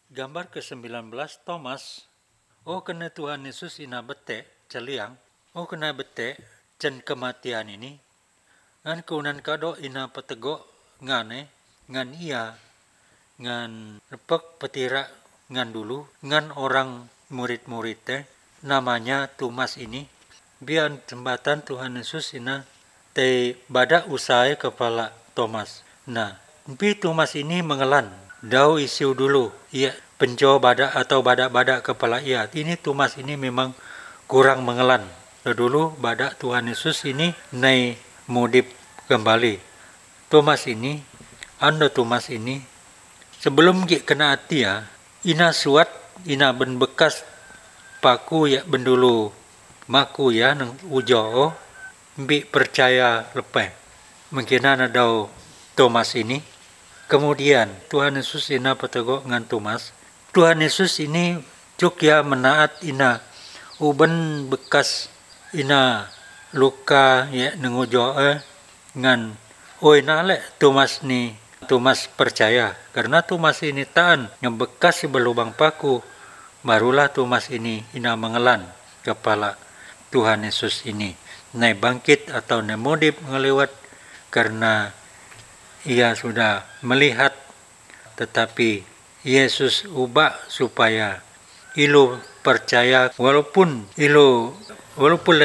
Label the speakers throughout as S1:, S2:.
S1: Gambar ke-19 Thomas. Oh kena Tuhan Yesus ina bete celiang. Oh kena bete cen kematian ini. Ngan kunan kado ina petego ngane ngan ia ngan repek petira ngan dulu ngan orang murid-murid namanya Thomas ini. Biar jembatan Tuhan Yesus ina te bada usai kepala Thomas. Nah, tapi Thomas ini mengelan. Dau isiu dulu, ia penco badak atau badak-badak kepala ia. Ini Thomas ini memang kurang mengelan. Dulu badak Tuhan Yesus ini naik modip kembali. Thomas ini, Thomas ini, sebelum dia kena hati ya, ina suat, ina ben bekas paku ya bendulu maku ya nang ujo, bi percaya lepe. Mungkin ada Thomas ini. Kemudian Tuhan Yesus ina petego ngan Thomas. Tuhan Yesus ini cuk ya menaat ina uben bekas ina luka ya nengujo ngan oi nale Thomas ni Thomas percaya karena Thomas ini taan yang bekas belubang paku barulah Thomas ini ina mengelan kepala Tuhan Yesus ini naik bangkit atau nemodip ngelewat karena ia sudah melihat tetapi Yesus ubah supaya ilu percaya walaupun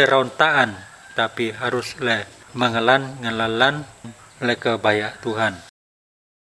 S1: lerontaan tapi harus le mengelan ngelalan le kebaya Tuhan.